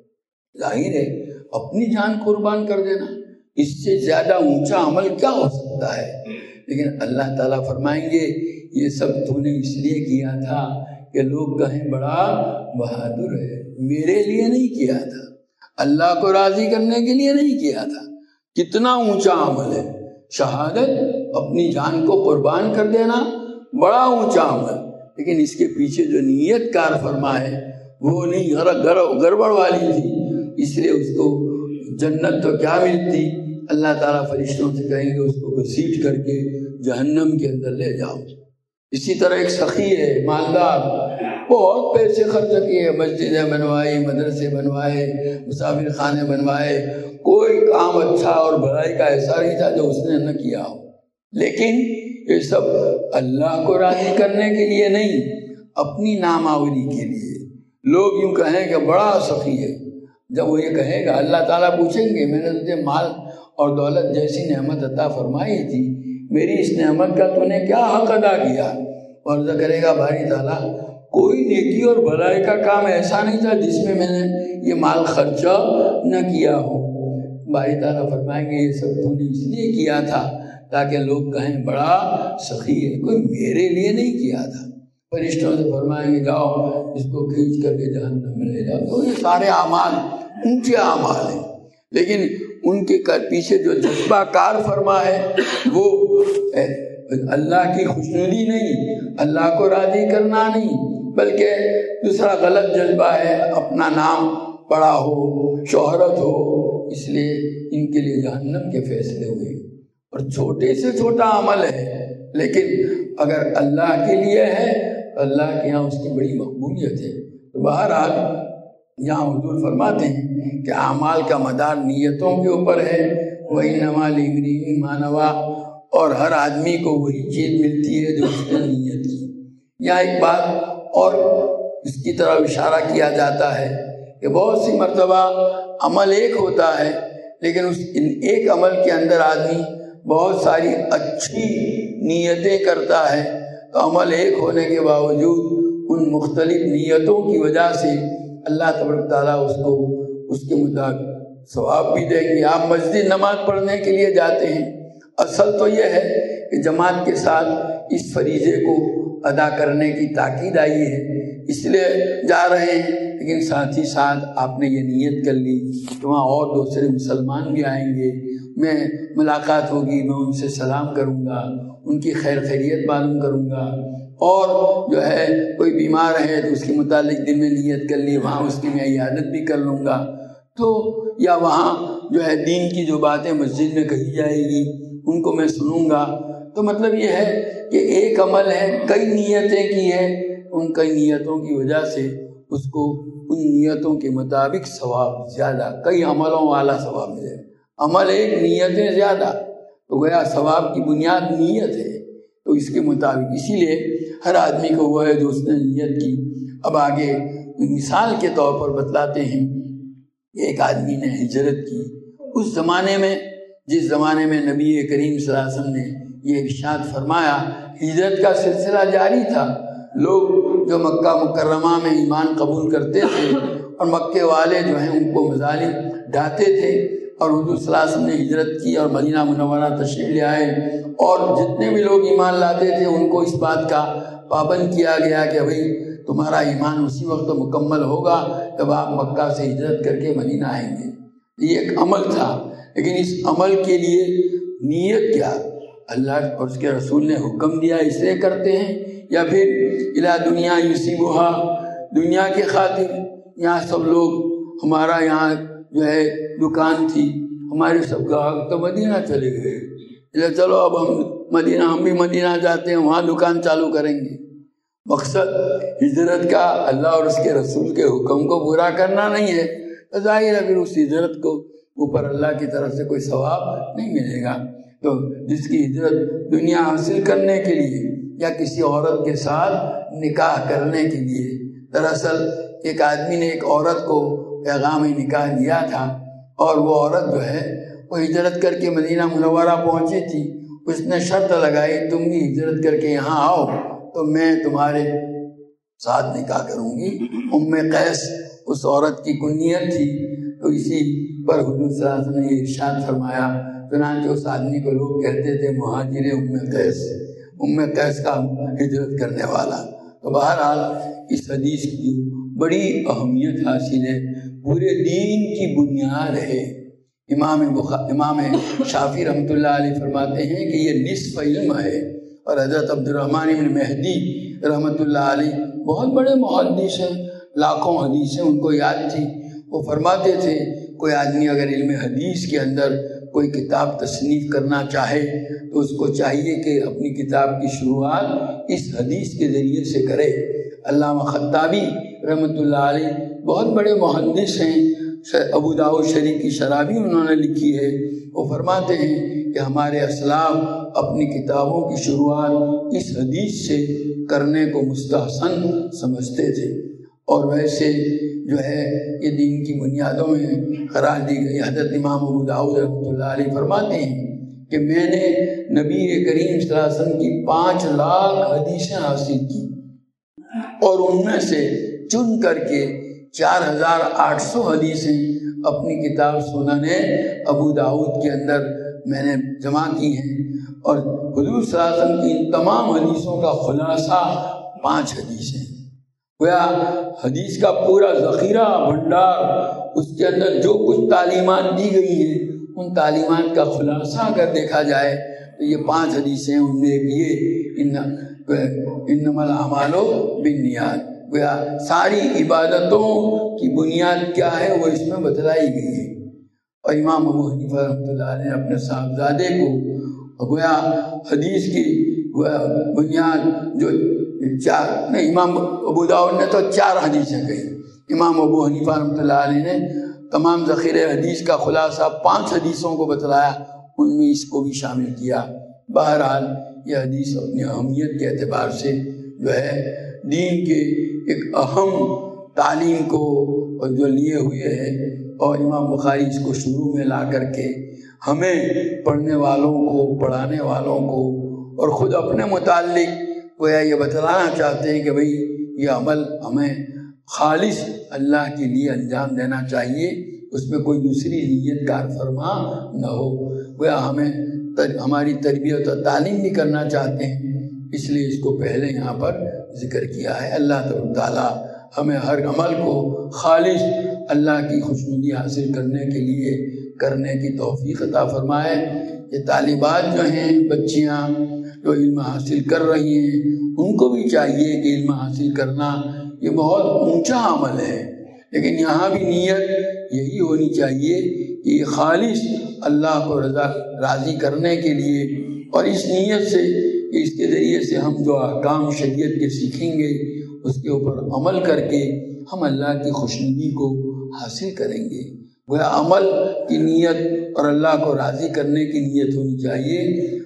ظاہر ہے اپنی جان قربان کر دینا اس سے زیادہ اونچا عمل کیا ہو سکتا ہے؟ لیکن اللہ تعالیٰ فرمائیں گے یہ سب تو نے اس لیے کیا تھا کہ لوگ کہیں بڑا بہادر ہے، میرے لیے نہیں کیا تھا، اللہ کو راضی کرنے کے لیے نہیں کیا تھا۔ کتنا اونچا عمل ہے شہادت، اپنی جان کو قربان کر دینا، بڑا اونچا عمل، لیکن اس کے پیچھے جو نیت کار فرما ہے وہ نہیں، گڑبڑ والی تھی، اس لیے اس کو جنت تو کیا ملتی، اللہ تعالیٰ فرشتوں سے کہیں گے اس کو گھسیٹ کر کے جہنم کے اندر لے جاؤ۔ اسی طرح ایک سخی ہے مالدار، بہت پیسے خرچ کیے، مسجدیں بنوائی، مدرسے بنوائے، مسافر خانے بنوائے، کوئی کام اچھا اور بھلائی کا ایسا نہیں تھا جو اس نے نہ کیا ہو، لیکن یہ سب اللہ کو راضی کرنے کے لیے نہیں، اپنی نامآوری کے لیے۔ لوگ یوں کہیں کہ بڑا سخی ہے، جب وہ یہ کہے گا اللہ تعالیٰ پوچھیں گے میں نے تجھے مال اور دولت جیسی نعمت عطا فرمائی تھی، میری اس نعمت کا تو نے کیا حق ادا کیا؟ اور عرض کرے گا باری تعالیٰ کوئی نیکی اور بھلائی کا کام ایسا نہیں تھا جس میں میں نے یہ مال خرچہ نہ کیا ہو۔ باری تعالیٰ فرمائیں گے یہ سب تو نے اس لیے کیا تھا تاکہ لوگ کہیں بڑا سخی ہے، کوئی میرے لیے نہیں کیا تھا۔ فرشتوں سے فرمائیں گے جاؤ اس کو کھینچ کر کے جہنم میں لے جاؤ۔ تو یہ سارے اعمال اونچے اعمال ہیں، لیکن ان کے پیچھے جو جذبہ کار فرما ہے وہ اللہ کی خوشنودی نہیں، اللہ کو راضی کرنا نہیں، بلکہ دوسرا غلط جذبہ ہے، اپنا نام بڑا ہو، شہرت ہو، اس لیے ان کے لیے جہنم کے فیصلے ہوئے۔ اور چھوٹے سے چھوٹا عمل ہے، لیکن اگر اللہ کے لیے ہے تو اللہ کے یہاں اس کی بڑی مقبولیت ہے۔ تو بہرحال یہاں حضور فرماتے ہیں کہ اعمال کا مدار نیتوں کے اوپر ہے، وَإِنَّمَا لِامْرِئٍ مَّا نَوَىٰ، اور ہر آدمی کو وہی چیز ملتی ہے جو اس نے نیت کی۔ یہاں ایک بات اور اس کی طرف اشارہ کیا جاتا ہے کہ بہت سی مرتبہ عمل ایک ہوتا ہے، لیکن اس ایک عمل کے اندر آدمی بہت ساری اچھی نیتیں کرتا ہے، تو عمل ایک ہونے کے باوجود ان مختلف نیتوں کی وجہ سے اللہ تبارک تعالیٰ اس کو اس کے مطابق ثواب بھی دیں گے۔ آپ مسجد نماز پڑھنے کے لیے جاتے ہیں، اصل تو یہ ہے کہ جماعت کے ساتھ اس فریضے کو ادا کرنے کی تاکید آئی ہے، اس لیے جا رہے ہیں، لیکن ساتھ ہی ساتھ آپ نے یہ نیت کر لی کہ وہاں اور دوسرے مسلمان بھی آئیں گے، میں ملاقات ہوگی، میں ان سے سلام کروں گا، ان کی خیر خیریت معلوم کروں گا، اور جو ہے کوئی بیمار ہے تو اس کے متعلق دل میں نیت کر لی وہاں اس کی میں عیادت بھی کر لوں گا، تو یا وہاں جو ہے دین کی جو باتیں مسجد میں کہی جائے گی ان کو میں سنوں گا۔ تو مطلب یہ ہے کہ ایک عمل ہے، کئی نیتیں کی ہے، ان کئی نیتوں کی وجہ سے اس کو ان نیتوں کے مطابق ثواب زیادہ، کئی عملوں والا ثواب ملے۔ عمل ایک، نیتیں زیادہ، تو گویا ثواب کی بنیاد نیت ہے، تو اس کے مطابق اسی لیے ہر آدمی کو وہ ہے جو اس نے نیت کی۔ اب آگے مثال کے طور پر بتلاتے ہیں، ایک آدمی نے ہجرت کی اس زمانے میں، جس زمانے میں نبی کریم صلی اللہ علیہ وسلم نے یہ ارشاد فرمایا، ہجرت کا سلسلہ جاری تھا، لوگ جو مکہ مکرمہ میں ایمان قبول کرتے تھے اور مکے والے جو ہیں ان کو مظالم ڈھاتے تھے، اور حضور صلی اللہ علیہ وسلم نے ہجرت کی اور مدینہ منورہ تشریف لے آئے، اور جتنے بھی لوگ ایمان لاتے تھے ان کو اس بات کا پابند کیا گیا کہ بھئی تمہارا ایمان اسی وقت مکمل ہوگا جب آپ مکہ سے ہجرت کر کے مدینہ آئیں گے۔ یہ ایک عمل تھا، لیکن اس عمل کے لیے نیت کیا اللہ اور اس کے رسول نے حکم دیا اس لیے کرتے ہیں، یا پھر الہ دنیا یصیبھا، دنیا کی خاطر یہاں سب لوگ، ہمارا یہاں جو ہے دکان تھی، ہمارے سب گاہک تو مدینہ چلے گئے، چلو اب ہم بھی مدینہ جاتے ہیں، وہاں دکان چالو کریں گے۔ مقصد ہجرت کا اللہ اور اس کے رسول کے حکم کو پورا کرنا نہیں ہے، تو ظاہر ہے پھر اس ہجرت کو اوپر اللہ کی طرف سے کوئی ثواب نہیں ملے گا۔ تو جس کی ہجرت دنیا حاصل کرنے کے لیے یا کسی عورت کے ساتھ نکاح کرنے کے لیے، دراصل ایک آدمی نے ایک عورت کو پیغام نکاح دیا تھا، اور وہ عورت جو ہے وہ ہجرت کر کے مدینہ منورہ پہنچی تھی، اس نے شرط لگائی تم بھی ہجرت کر کے یہاں آؤ تو میں تمہارے ساتھ نکاح کروں گی۔ ام قیس اس عورت کی کنیت تھی، تو اسی پر حضور صلی اللہ علیہ وسلم نے ارشاد فرمایا، چنانچہ اس آدمی کو لوگ کہتے تھے مہاجر ام قیس کا ہجرت کرنے والا۔ تو بہرحال اس حدیث کی بڑی اہمیت حاصل ہے، پورے دین کی بنیاد ہے۔ امام شافعی رحمۃ اللہ علیہ فرماتے ہیں کہ یہ نصف علم ہے، اور حضرت عبد الرحمن بن مہدی رحمۃ اللہ علیہ بہت بڑے محدث ہیں، لاکھوں حدیثیں ان کو یاد تھی۔ وہ فرماتے تھے کوئی آدمی اگر علم حدیث کے اندر کوئی کتاب تصنیف کرنا چاہے تو اس کو چاہیے کہ اپنی کتاب کی شروعات اس حدیث کے ذریعے سے کرے۔ علامہ خطابی رحمۃ اللہ علیہ بہت بڑے محدث ہیں، ابو داؤد شریف کی شرح بھی انہوں نے لکھی ہے۔ وہ فرماتے ہیں کہ ہمارے اسلاف اپنی کتابوں کی شروعات اس حدیث سے کرنے کو مستحسن سمجھتے تھے، اور ویسے جو ہے یہ دین کی بنیادوں میں قرار دی گئی۔ حضرت امام ابو داؤد رحمۃ اللہ علیہ فرماتے ہیں کہ میں نے نبی کریم صلی اللہ علیہ وسلم کی 5 لاکھ حدیثیں حاصل کی، اور ان میں سے چن کر کے 4800 حدیثیں اپنی کتاب سنن ابو داؤد کے اندر میں نے جمع کی ہیں، اور حضور صلی اللہ علیہ وسلم کی ان تمام حدیثوں کا خلاصہ 5 حدیثیں۔ گویا حدیث کا پورا ذخیرہ بھنڈار، اس کے اندر جو کچھ تعلیمات دی گئی ہیں ان تعلیمات کا خلاصہ اگر دیکھا جائے تو یہ 5 حدیثیں، ان میں یہ انما الاعمال بالنیات، گویا ساری عبادتوں کی بنیاد کیا ہے وہ اس میں بتلائی گئی ہے۔ اور امام ابو حنیفہ رحمۃ اللہ علیہ نے اپنے صاحبزادے کو گویا حدیث کی بنیاد جو امام ابو داؤد نے تو 4 حدیثیں کہی، امام ابو حنیفہ رحمۃ اللہ علیہ نے تمام ذخیرہ حدیث کا خلاصہ 5 حدیثوں کو بتلایا، ان میں اس کو بھی شامل کیا۔ بہرحال یہ حدیث اپنی اہمیت کے اعتبار سے جو ہے دین کے ایک اہم تعلیم کو جو لیے ہوئے ہے، اور امام بخاری اس کو شروع میں لا کر کے ہمیں پڑھنے والوں کو، پڑھانے والوں کو، اور خود اپنے متعلق گویا یہ بتلانا چاہتے ہیں کہ بھئی یہ عمل ہمیں خالص اللہ کے لیے انجام دینا چاہیے، اس میں کوئی دوسری نیت کار فرما نہ ہو۔ گویا ہمیں ہماری تربیت اور تعلیم بھی کرنا چاہتے ہیں، اس لیے اس کو پہلے یہاں پر ذکر کیا ہے۔ اللہ تعالیٰ ہمیں ہر عمل کو خالص اللہ کی خوشنودی حاصل کرنے کے لیے کرنے کی توفیق عطا فرمائے۔ یہ طالبات جو ہیں، بچیاں جو علم حاصل کر رہی ہیں ان کو بھی چاہیے کہ علم حاصل کرنا یہ بہت اونچا عمل ہے، لیکن یہاں بھی نیت یہی ہونی چاہیے کہ یہ خالص اللہ کو راضی کرنے کے لیے، اور اس نیت سے اس کے ذریعے سے ہم جو احکام شریعت کے سیکھیں گے اس کے اوپر عمل کر کے ہم اللہ کی خوشنودی کو حاصل کریں گے۔ وہ عمل کی نیت اور اللہ کو راضی کرنے کی نیت ہونی چاہیے۔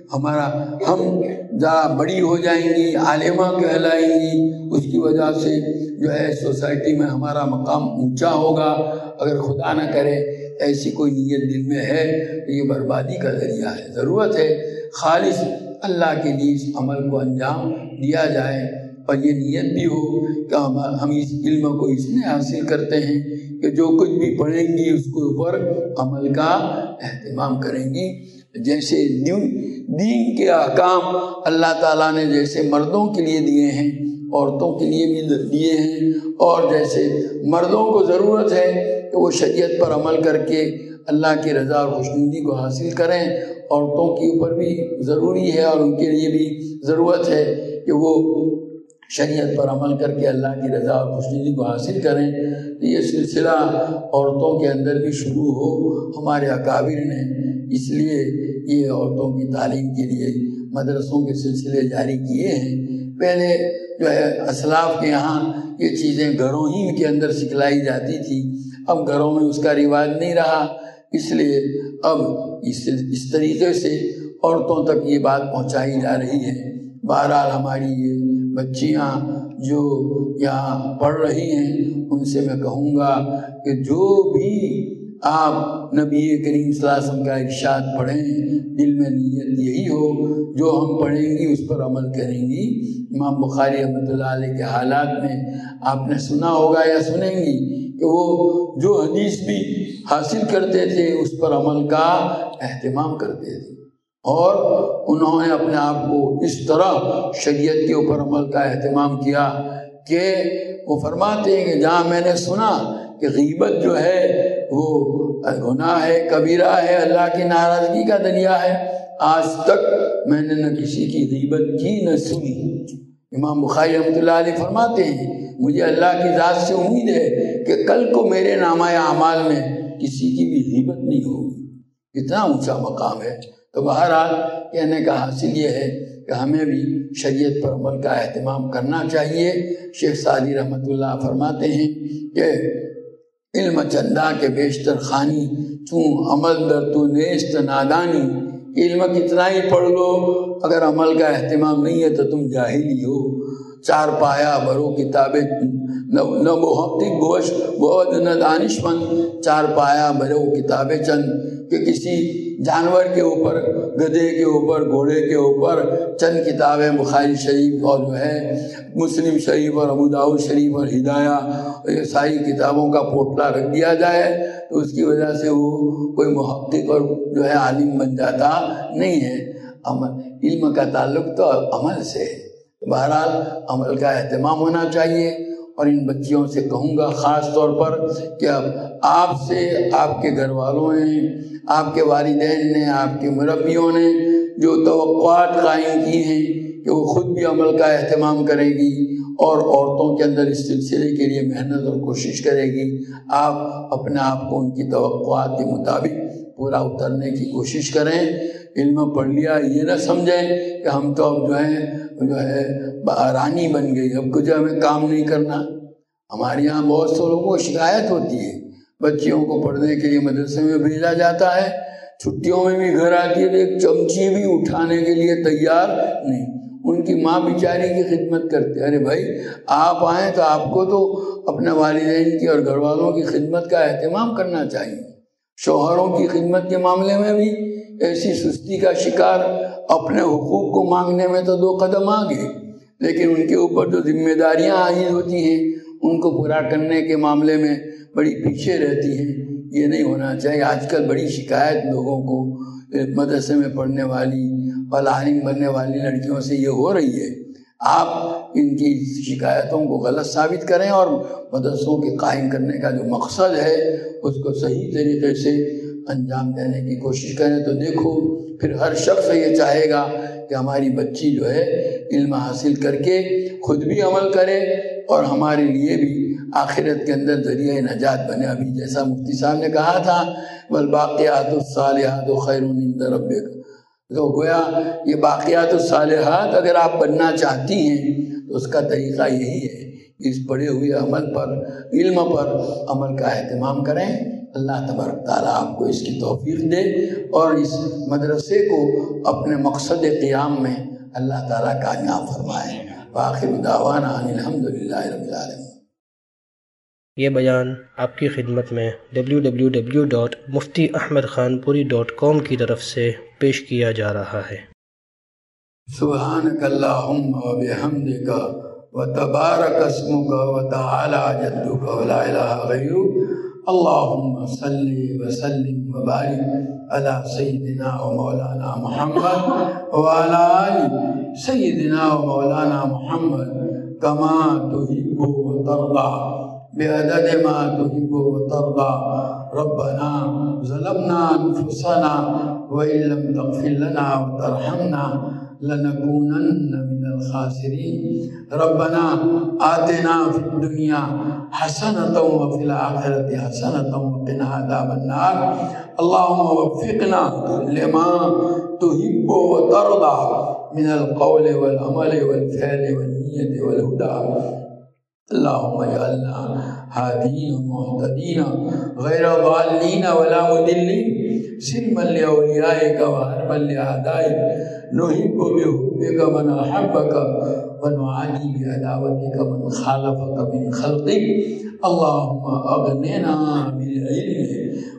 ہم ذرا بڑی ہو جائیں گی، عالمہ کہلائیں گی، اس کی وجہ سے جو ہے سوسائٹی میں ہمارا مقام اونچا ہوگا۔ اگر خدا نہ کرے ایسی کوئی نیت دل میں ہے تو یہ بربادی کا ذریعہ ہے۔ ضرورت ہے خالص اللہ کے لیے اس عمل کو انجام دیا جائے، اور یہ نیت بھی ہو کہ ہم اس علم کو اس لیے حاصل کرتے ہیں کہ جو کچھ بھی پڑھیں گی اس کے اوپر عمل کا اہتمام کریں گی۔ جیسے دین کے احکام اللہ تعالیٰ نے جیسے مردوں کے لیے دیے ہیں عورتوں کے لیے بھی دیے ہیں، اور جیسے مردوں کو ضرورت ہے کہ وہ شریعت پر عمل کر کے اللہ کی رضا اور خوشنودی کو حاصل کریں، عورتوں کے اوپر بھی ضروری ہے اور ان کے لیے بھی ضرورت ہے کہ وہ شریعت پر عمل کر کے اللہ کی رضا اور خوشنودی کو حاصل کریں۔ تو یہ سلسلہ عورتوں کے اندر بھی شروع ہو۔ ہمارے اکابر نے اس لیے یہ عورتوں کی تعلیم کے لیے مدرسوں کے سلسلے جاری کیے ہیں۔ پہلے جو ہے اسلاف کے یہاں یہ چیزیں گھروں ہی کے اندر سکھلائی جاتی تھی، اب گھروں میں اس کا رواج نہیں رہا، اس لیے اب اس طریقے سے عورتوں تک یہ بات پہنچائی جا رہی ہے۔ بہرحال ہماری یہ بچیاں جو یہاں پڑھ رہی ہیں ان سے میں کہوں گا کہ جو بھی آپ نبی کریم صلی اللہ علیہ وسلم کا ارشاد پڑھیں دل میں نیت یہی ہو، جو ہم پڑھیں گی اس پر عمل کریں گی۔ امام بخاری رحمۃ اللہ علیہ کے حالات میں آپ نے سنا ہوگا یا سنیں گی کہ وہ جو حدیث بھی حاصل کرتے تھے اس پر عمل کا اہتمام کرتے تھے، اور انہوں نے اپنے آپ کو اس طرح شریعت کے اوپر عمل کا اہتمام کیا کہ وہ فرماتے ہیں کہ جہاں میں نے سنا کہ غیبت جو ہے وہ گناہ ہے، کبیرہ ہے، اللہ کی ناراضگی کا ذریعہ ہے، آج تک میں نے نہ کسی کی غیبت کی نہ سنی۔ امام بخاری رحمۃ اللہ علیہ فرماتے ہیں مجھے اللہ کی ذات سے امید ہے کہ کل کو میرے نامہ اعمال میں کسی کی بھی غیبت نہیں ہوگی۔ کتنا اونچا مقام ہے۔ تو بہرحال کہنے کا حاصل یہ ہے کہ ہمیں بھی شریعت پر عمل کا اہتمام کرنا چاہیے۔ شیخ سعدی رحمۃ اللہ فرماتے ہیں کہ علم چندہ کے بیشتر خانی، چون عمل در تو نیست نادانی۔ علم کتنا ہی پڑھ لو اگر عمل کا اہتمام نہیں ہے تو تم جاہل ہی ہو۔ چار پایا برو کتابیں نہ محقق گوش بود نہ دانش مند، چار پایا برو کتابیں چند، کہ کسی جانور کے اوپر، گدھے کے اوپر، گھوڑے کے اوپر چند کتابیں بخاری شریف اور جو ہے مسلم شریف اور ابو داؤد شریف اور ہدایہ، یہ ساری کتابوں کا پوٹلا رکھ دیا جائے تو اس کی وجہ سے وہ کوئی محقق اور جو ہے عالم بن جاتا نہیں ہے۔ علم کا تعلق تو عمل سے ہے۔ بہرحال عمل کا اہتمام ہونا چاہیے، اور ان بچیوں سے کہوں گا خاص طور پر کہ اب آپ سے آپ کے گھر والوں نے، آپ کے والدین نے، آپ کے مربیوں نے جو توقعات قائم کی ہیں کہ وہ خود بھی عمل کا اہتمام کرے گی اور عورتوں کے اندر اس سلسلے کے لیے محنت اور کوشش کرے گی، آپ اپنے آپ کو ان کی توقعات کے مطابق پورا اترنے کی کوشش کریں۔ علم پڑھ لیا یہ نہ سمجھیں کہ ہم تو اب جو ہے رانی بن گئی، اب کچھ ہمیں کام نہیں کرنا۔ ہمارے یہاں بہت سے لوگوں کو شکایت ہوتی ہے، بچیوں کو پڑھنے کے لیے مدرسے میں بھیجا جاتا ہے، چھٹیوں میں بھی گھر آتی ہے تو ایک چمچی بھی اٹھانے کے لیے تیار نہیں، ان کی ماں بیچاری کی خدمت کرتے۔ ارے بھائی آپ آئیں تو آپ کو تو اپنے والدین کی اور گھر والوں کی خدمت کا اہتمام کرنا چاہیے۔ شوہروں کی خدمت کے معاملے میں بھی ایسی سستی کا شکار، اپنے حقوق کو مانگنے میں تو 2 قدم آگے، لیکن ان کے اوپر جو ذمہ داریاں عائد ہوتی ہیں ان کو پورا کرنے کے معاملے میں بڑی پیچھے رہتی ہیں۔ یہ نہیں ہونا چاہیے۔ آج کل بڑی شکایت لوگوں کو مدرسے میں پڑھنے والی اور عالم بننے والی لڑکیوں سے یہ ہو رہی ہے۔ آپ ان کی شکایتوں کو غلط ثابت کریں اور مدرسوں کے قائم کرنے کا جو مقصد ہے اس کو صحیح طریقے سے انجام دینے کی کوشش کریں۔ تو دیکھو پھر ہر شخص یہ چاہے گا کہ ہماری بچی جو ہے علم حاصل کر کے خود بھی عمل کرے اور ہمارے لیے بھی آخرت کے اندر ذریعہ نجات بنے۔ ابھی جیسا مفتی صاحب نے کہا تھا والباقیات الصالحات خیر عند ربک، تو گویا یہ باقیات الصالحات اگر آپ بننا چاہتی ہیں تو اس کا طریقہ یہی ہے کہ اس پڑھے ہوئے عمل پر، علم پر عمل کا اہتمام کریں۔ اللہ تبارک تعالیٰ آپ کو اس کی توفیق دے اور اس مدرسے کو اپنے مقصد قیام میں اللہ تعالیٰ کامیاب فرمائے۔ وآخر دعوانا ان الحمدللہ رب العالمین۔ یہ بیان آپ کی خدمت میں www.muftiahmedkhanpuri.com کی طرف سے پیش کیا جا رہا ہے۔ سبحانک اللہم وبحمدک وتبارک اسمک وتعالی جدک ولا الہ غیرک، اللہم صلی وسلم وبارک علی سیدنا و مولانا محمد وعلی آل سیدنا و مولانا محمد کما تحب وترضى بعدد ما تحب وترضى۔ ربنا ظلمنا انفسنا وان لم تغفر لنا وترحمنا لنكونن من الخاسرين۔ ربنا آتنا في الدنيا حسنة وفي الآخرة حسنة وقنا عذاب النار۔ اللهم وفقنا لما تحب وترضى من القول والعمل والفعل والنية والهدى۔ اللهم اجعلنا هادين مهتدين غير ضالين ولا مضلين، سلما لأوليائك وحربا لأعدائك، نحب بحبك من أحبك ونعادي بعداوتك من خالفك من خلقك۔ اللهم أغننا بالعلم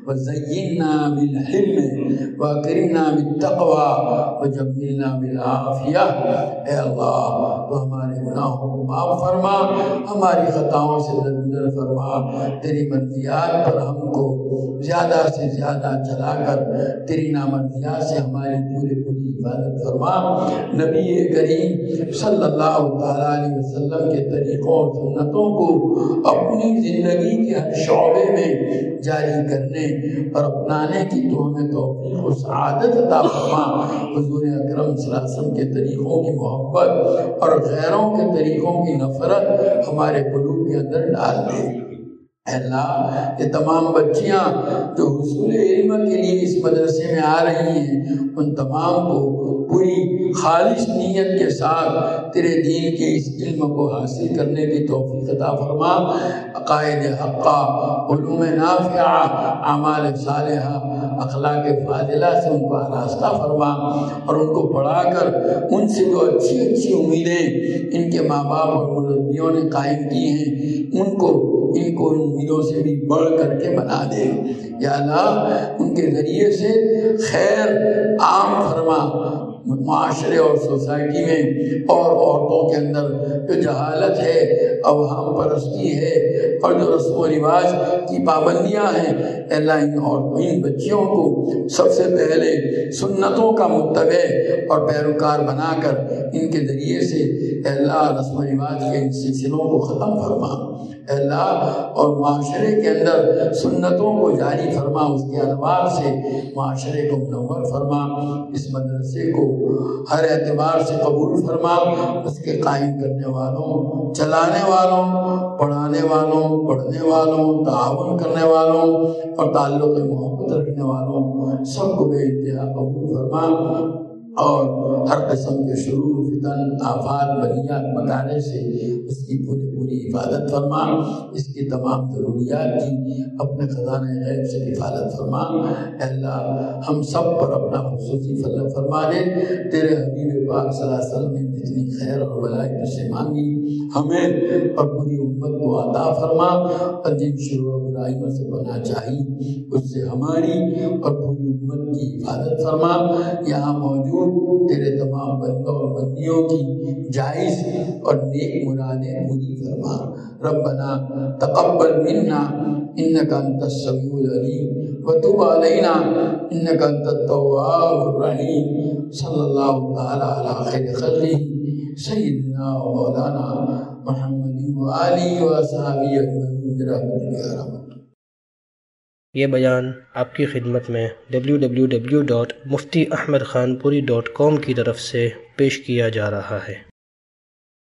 وزينا بالحلم واكرمنا بالتقوى وجملنا بالعافیہ۔ اے اللہ تو ہمارے گناہوں کو معاف فرما، ہماری خطاؤں سے درگزر فرما، تیری مرضیات پر ہم کو زیادہ سے زیادہ چلا کر تیری نامرضیات سے ہماری پوری حفاظت فرما۔ نبی کریم صلی اللہ تعالیٰ علیہ وسلم کے طریقوں اور سنتوں کو اپنی زندگی کے ہر شعبے میں جاری کرنے اور اپنانے کی تو ہمیں توفیق و سعادت عطا فرما۔ حضور اکرم صلی اللہ علیہ وسلم کے طریقوں کی محبت اور غیروں کے طریقوں کی نفرت ہمارے قلوب کے اندر ڈال دے۔ اے اللہ یہ تمام بچیاں جو حصول علم کے لیے اس مدرسے میں آ رہی ہیں، ان تمام کو پوری خالص نیت کے ساتھ تیرے دین کے اس علم کو حاصل کرنے کی توفیق عطا فرما۔ عقائد حقہ، علوم نافعہ، اعمال صالحہ، اخلاق فاضلہ سے ان کو آراستہ فرما، اور ان کو پڑھا کر ان سے جو اچھی اچھی امیدیں ان کے ماں باپ اور مربیوں نے قائم کی ہیں ان کو ان امیدوں سے بھی بڑھ کر کے بنا دے۔ یا اللہ ان کے ذریعے سے خیر عام فرما، معاشرے اور سوسائٹی میں اور عورتوں کے اندر جو جہالت ہے، اوہام پرستی ہے، اور جو رسم و رواج کی پابندیاں ہیں، اللہ ان بچیوں کو سب سے پہلے سنتوں کا متبع اور پیروکار بنا کر ان کے ذریعے سے اللہ رسم و رواج کے ان سلسلوں کو ختم فرما۔ اللہ اور معاشرے کے اندر سنتوں کو جاری فرما، اس کے انوار سے معاشرے کو منور فرما۔ اس مدرسے کو ہر اعتبار سے قبول فرما، اس کے قائم کرنے والوں، چلانے والوں، پڑھانے والوں، پڑھنے والوں، تعاون کرنے والوں اور تعلق محبت رکھنے والوں سب کو بے انتہا قبول فرما، اور ہر قسم کے شرور، فتن، آفات، بلیات، مکارے سے اس کی پوری حفاظت فرما۔ اس کی تمام ضروریات کی اپنے خزانہ غیب سے حفاظت فرما۔ اے اللہ ہم سب پر اپنا خصوصی فضل فرما دے۔ تیرے حبیب پاک صلی اللہ علیہ وسلم نے جتنی خیر اور بلائی سے مانگی ہمیں اور پوری امت کو عطا فرما، اور جن شرور و برائیوں سے پناہ چاہی اس سے ہماری اور پوری امت کی حفاظت فرما۔ یہاں موجود تیرے تمام بندوں اور بندیوں کی جائز اور نیک مرادیں پوری فرما۔ ربنا تقبل منا انك انت السميع العليم وتب علينا انك انت التواب الرحيم۔ صلی اللہ تعالی علی خیر خلقه سیدنا و مولانا محمد و آلہ و صحابہ اجمعین برحمتک یا رب۔ یہ بیان آپ کی خدمت میں www.muftiahmedkhanpuri.com کی طرف سے پیش کیا جا رہا ہے۔